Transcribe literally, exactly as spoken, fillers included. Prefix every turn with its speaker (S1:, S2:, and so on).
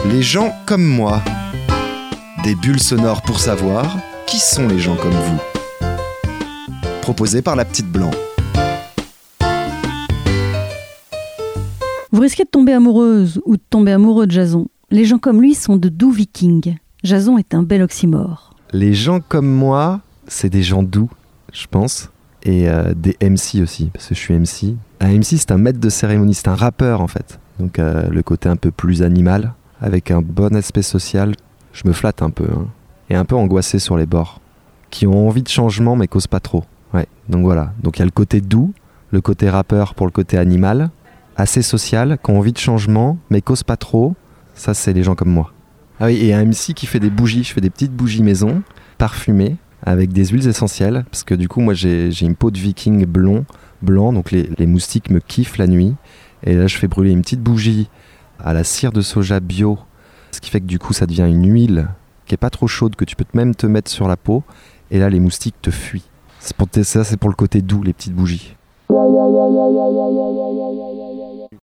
S1: Les gens comme moi. Des bulles sonores pour savoir qui sont les gens comme vous. Proposé par la petite Blanc.
S2: Vous risquez de tomber amoureuse ou de tomber amoureux de Jason. Les gens comme lui sont de doux vikings. Jason est un bel oxymore.
S3: Les gens comme moi, c'est des gens doux, je pense. Et euh, des M C aussi, parce que je suis M C. Un M C, c'est un maître de cérémonie, c'est un rappeur en fait. Donc euh, le côté un peu plus animal, avec un bon aspect social. Je me flatte un peu, hein. Et un peu angoissé sur les bords. Qui ont envie de changement, mais causent pas trop. Ouais, donc voilà. Donc il y a le côté doux, le côté rappeur pour le côté animal, assez social, qui ont envie de changement, mais causent pas trop. Ça, c'est les gens comme moi. Ah oui, et un M C qui fait des bougies. Je fais des petites bougies maison, parfumées, avec des huiles essentielles, parce que du coup, moi, j'ai, j'ai une peau de viking blond, blanc, donc les, les moustiques me kiffent la nuit. Et là, je fais brûler une petite bougie à la cire de soja bio, ce qui fait que du coup, ça devient une huile qui est pas trop chaude, que tu peux même te mettre sur la peau. Et là, les moustiques te fuient. C'est pour, ça, c'est pour le côté doux, les petites bougies.